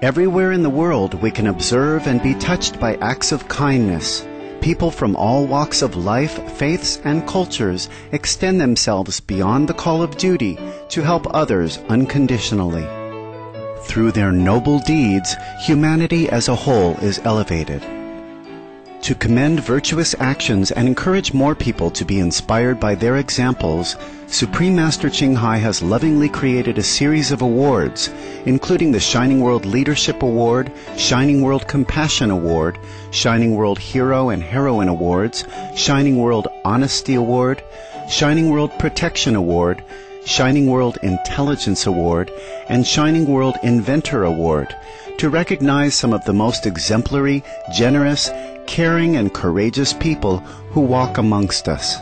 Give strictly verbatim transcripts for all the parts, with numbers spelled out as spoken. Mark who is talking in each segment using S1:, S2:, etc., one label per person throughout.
S1: Everywhere in the world we can observe and be touched by acts of kindness. People from all walks of life, faiths, and cultures extend themselves beyond the call of duty to help others unconditionally. Through their noble deeds, humanity as a whole is elevated. To commend virtuous actions and encourage more people to be inspired by their examples, Supreme Master Ching Hai has lovingly created a series of awards, including the Shining World Leadership Award, Shining World Compassion Award, Shining World Hero and Heroine Awards, Shining World Honesty Award, Shining World Protection Award, Shining World Intelligence Award, and Shining World Inventor Award, to recognize some of the most exemplary, generous, caring, and courageous people who walk amongst us.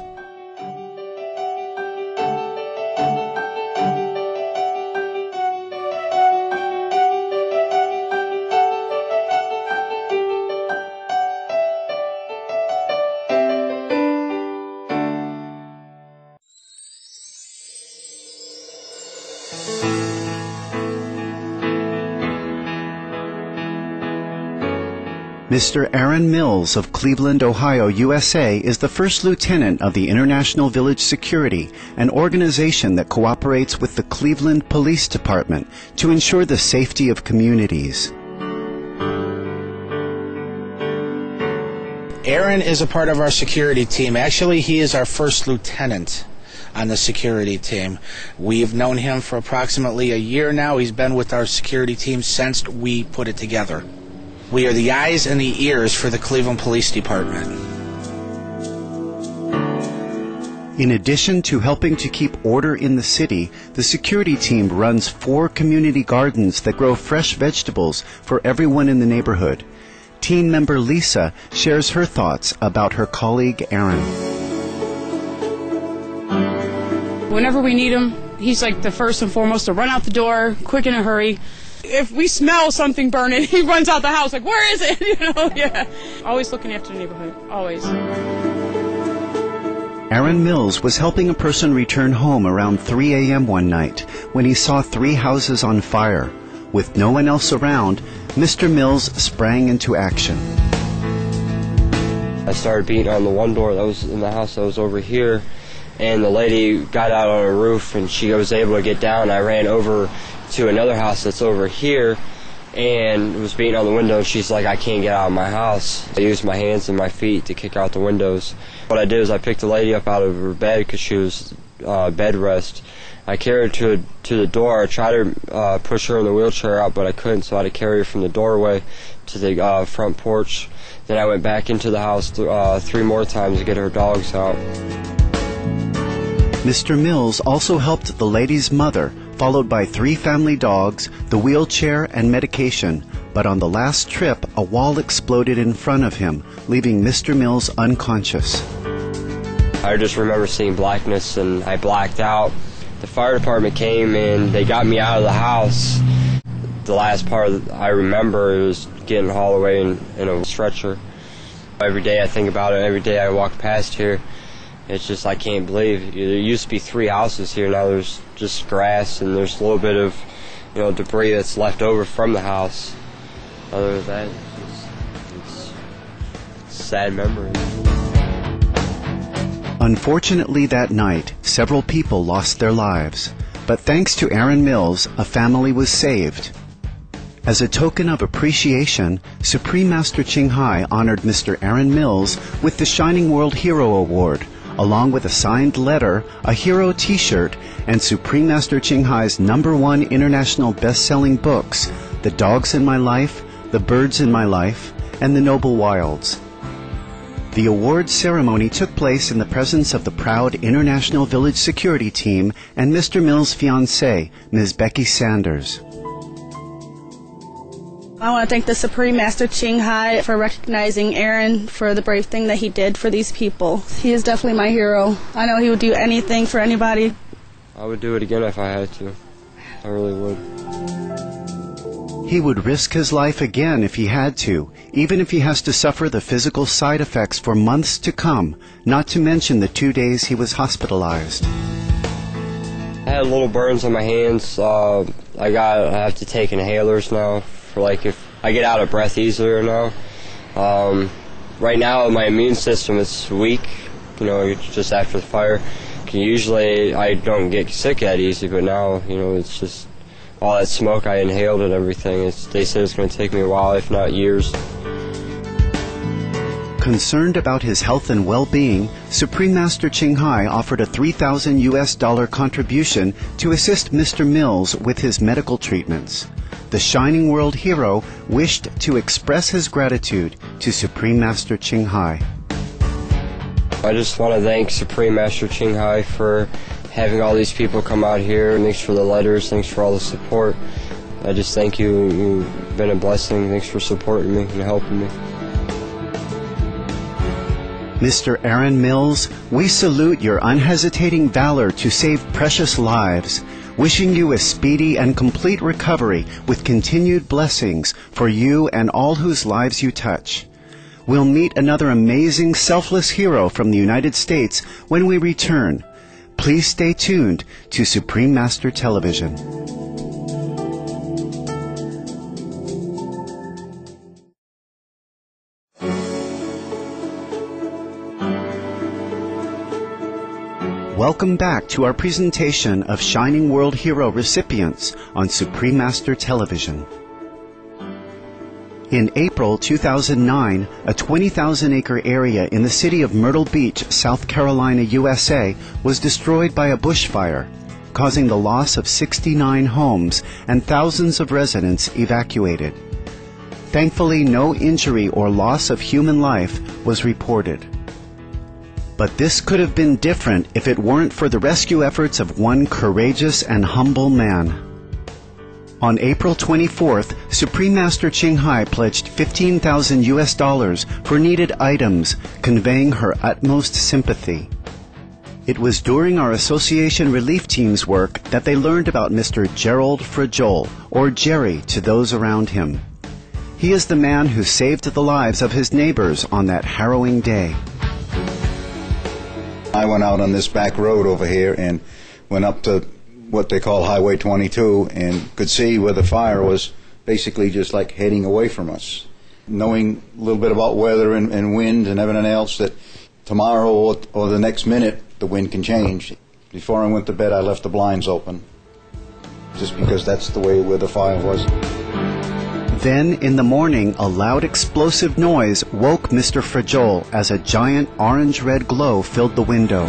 S1: Mister Aaron Mills of Cleveland, Ohio, U S A is the first lieutenant of the International Village Security, an organization that cooperates with the Cleveland Police Department to ensure the safety of communities.
S2: Aaron is a part of our security team. Actually, he is our first lieutenant on the security team. We've known him for approximately a year now. He's been with our security team since we put it together. We are the eyes and the ears for the Cleveland Police Department.
S1: In addition to helping to keep order in the city, the security team runs four community gardens that grow fresh vegetables for everyone in the neighborhood. Team member Lisa shares her thoughts about her colleague Aaron.
S3: Whenever we need him, he's like the first and foremost to run out the door, quick in a hurry. If we smell something burning, he runs out the house like, where is it? You know, yeah. Always looking after the neighborhood, always.
S1: Aaron Mills was helping a person return home around three a m one night when he saw three houses on fire. With no one else around, Mister Mills sprang into action.
S4: I started beating on the one door that was in the house that was over here, and the lady got out on a roof and she was able to get down. I ran over to another house that's over here and was beating on the window, and she's like, I can't get out of my house. I used my hands and my feet to kick out the windows. What I did is I picked the lady up out of her bed because she was uh, bed rest. I carried her to, to the door. I tried to uh, push her in the wheelchair out, but I couldn't, so I had to carry her from the doorway to the uh, front porch. Then I went back into the house th uh, three more times to get her dogs out.
S1: Mister Mills also helped the lady's mother, followed by three family dogs, the wheelchair, and medication. But on the last trip, a wall exploded in front of him, leaving Mister Mills unconscious.
S4: I just remember seeing blackness, and I blacked out. The fire department came, and they got me out of the house. The last part that I remember was getting hauled away in, in a stretcher. Every day I think about it, every day I walk past here. It's just, I can't believe. There used to be three houses here. Now there's just grass, and there's a little bit of, you know, debris that's left over from the house. Other than that, it's, it's a sad memory.
S1: Unfortunately, that night, several people lost their lives. But thanks to Aaron Mills, a family was saved. As a token of appreciation, Supreme Master Ching Hai honored Mister Aaron Mills with the Shining World Hero Award, along with a signed letter, a hero t-shirt, and Supreme Master Ching Hai's number one international best-selling books, The Dogs in My Life, The Birds in My Life, and The Noble Wilds. The awards ceremony took place in the presence of the proud International Village Security Team and Mister Mills' fiancée, Miz Becky Sanders.
S5: I want to thank the Supreme Master Ching Hai for recognizing Aaron for the brave thing that he did for these people. He is definitely my hero. I know he would do anything for anybody.
S4: I would do it again if I had to. I really would.
S1: He would risk his life again if he had to, even if he has to suffer the physical side effects for months to come, not to mention the two days he was hospitalized.
S4: I had little burns on my hands. Uh, I got I have to take inhalers now for like if I get out of breath easier now. Um, right now my immune system is weak, you know, just after the fire. Usually I don't get sick that easy, but now, you know, it's just all that smoke I inhaled and everything. It's, they said it's going to take me a while, if not years.
S1: Concerned about his health and well-being, Supreme Master Ching Hai offered a three thousand U S dollar contribution to assist Mister Mills with his medical treatments. The Shining World hero wished to express his gratitude to Supreme Master Ching Hai.
S4: I just want to thank Supreme Master Ching Hai for having all these people come out here. Thanks for the letters. Thanks for all the support. I just thank you. You've been a blessing. Thanks for supporting me and helping me.
S1: Mister Aaron Mills, we salute your unhesitating valor to save precious lives, wishing you a speedy and complete recovery with continued blessings for you and all whose lives you touch. We'll meet another amazing selfless hero from the United States when we return. Please stay tuned to Supreme Master Television. Welcome back to our presentation of Shining World Hero recipients on Supreme Master Television. In April two thousand nine, a twenty thousand acre area in the city of Myrtle Beach, South Carolina, U S A, was destroyed by a bushfire, causing the loss of sixty-nine homes and thousands of residents evacuated. Thankfully, no injury or loss of human life was reported. But this could have been different if it weren't for the rescue efforts of one courageous and humble man. On April twenty-fourth, Supreme Master Ching Hai pledged fifteen thousand U S dollars for needed items, conveying her utmost sympathy. It was during our association relief team's work that they learned about Mister Gerald Frajol, or Jerry to those around him. He is the man who saved the lives of his neighbors on that harrowing day.
S6: I went out on this back road over here and went up to what they call Highway twenty-two and could see where the fire was basically just like heading away from us. Knowing a little bit about weather and, and wind and everything else, that tomorrow or, or the next minute the wind can change. Before I went to bed I left the blinds open just because that's the way where the fire was.
S1: Then, in the morning, a loud explosive noise woke Mister Frajol as a giant orange-red glow filled the window.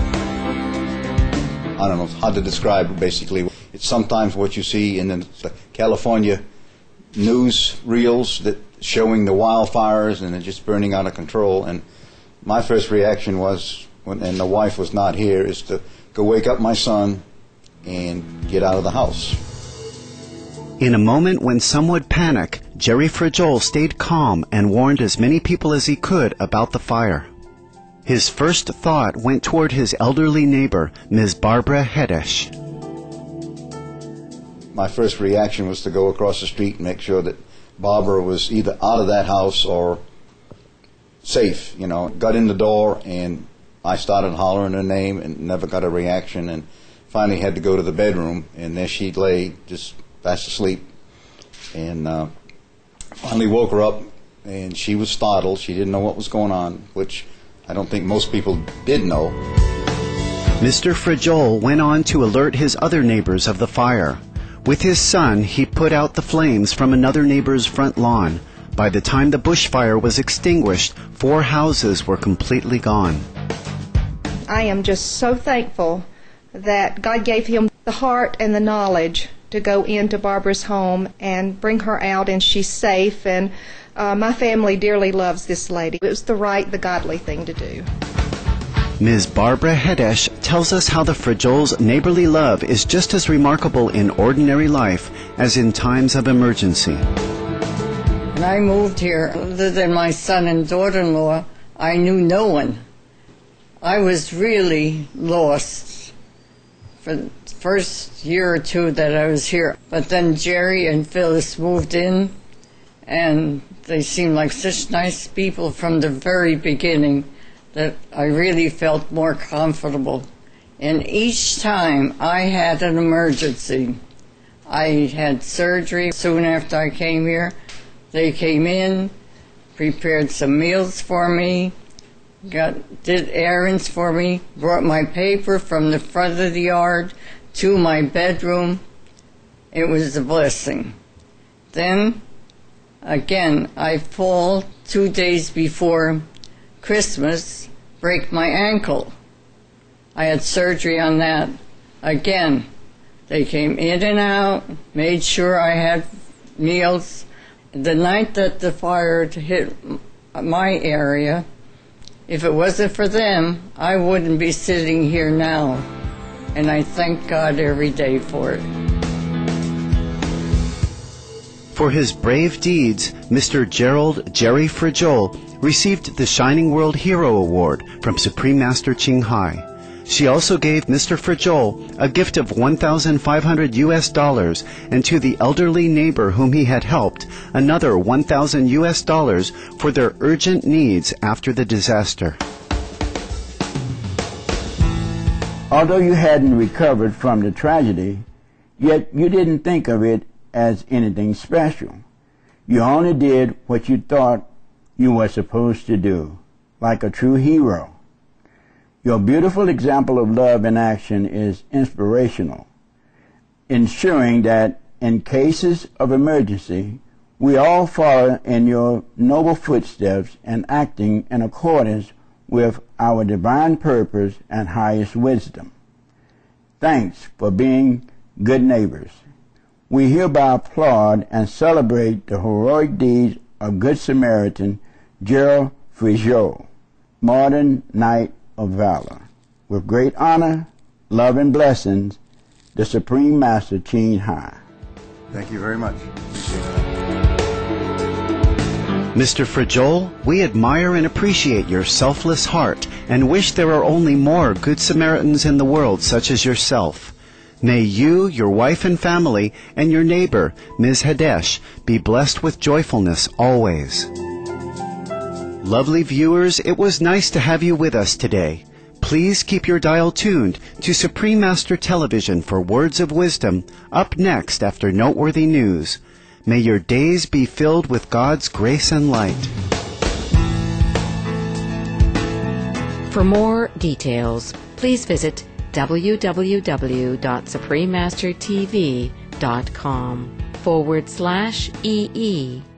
S6: I don't know how to describe it, basically. It's sometimes what you see in the California news reels that showing the wildfires and it just burning out of control. And my first reaction was, when, and the wife was not here, is to go wake up my son and get out of the house.
S1: In a moment when some would panic, Jerry Frajol stayed calm and warned as many people as he could about the fire. His first thought went toward his elderly neighbor, Miz Barbara Hedesh.
S6: My first reaction was to go across the street and make sure that Barbara was either out of that house or safe. You know, got in the door and I started hollering her name and never got a reaction, and finally had to go to the bedroom, and there she lay just fast asleep. And uh, finally woke her up and she was startled. She didn't know what was going on, which I don't think most people did know.
S1: Mister Frajol went on to alert his other neighbors of the fire. With his son, he put out the flames from another neighbor's front lawn. By the time the bushfire was extinguished, four houses were completely gone.
S7: I am just so thankful that God gave him the heart and the knowledge to go into Barbara's home and bring her out, and she's safe, and uh, my family dearly loves this lady. It was the right, the godly thing to do.
S1: Miz Barbara Hedesh tells us how the Frajol's neighborly love is just as remarkable in ordinary life as in times of emergency.
S8: When I moved here, other than my son and daughter-in-law, I knew no one. I was really lost for the first year or two that I was here. But then Jerry and Phyllis moved in, and they seemed like such nice people from the very beginning that I really felt more comfortable. And each time I had an emergency, I had surgery soon after I came here, They came in, prepared some meals for me, got did errands for me, brought my paper from the front of the yard to my bedroom. It was a blessing. Then, again, I fall two days before Christmas, break my ankle. I had surgery on that. Again, they came in and out, made sure I had meals. The night that the fire hit my area, if it wasn't for them, I wouldn't be sitting here now. And I thank God every day for it.
S1: For his brave deeds, Mister Gerald Jerry Frajol received the Shining World Hero Award from Supreme Master Ching Hai. She also gave Mister Frajol a gift of one thousand five hundred U S dollars, and to the elderly neighbor whom he had helped, another one thousand U S dollars for their urgent needs after the disaster.
S9: Although you hadn't recovered from the tragedy, yet you didn't think of it as anything special. You only did what you thought you were supposed to do, like a true hero. Your beautiful example of love in action is inspirational, ensuring that in cases of emergency, we all follow in your noble footsteps and acting in accordance with our divine purpose and highest wisdom. Thanks for being good neighbors. We hereby applaud and celebrate the heroic deeds of Good Samaritan Gerald Frajol, modern knight of valor. With great honor, love, and blessings, the Supreme Master Ching Hai.
S6: Thank you very much.
S1: Mister Frajol, we admire and appreciate your selfless heart and wish there are only more Good Samaritans in the world such as yourself. May you, your wife and family, and your neighbor, Miz Hadesh, be blessed with joyfulness always. Lovely viewers, it was nice to have you with us today. Please keep your dial tuned to Supreme Master Television for words of wisdom up next after noteworthy news. May your days be filled with God's grace and light.
S10: For more details, please visit w w w dot supreme master t v dot com forward slash E E.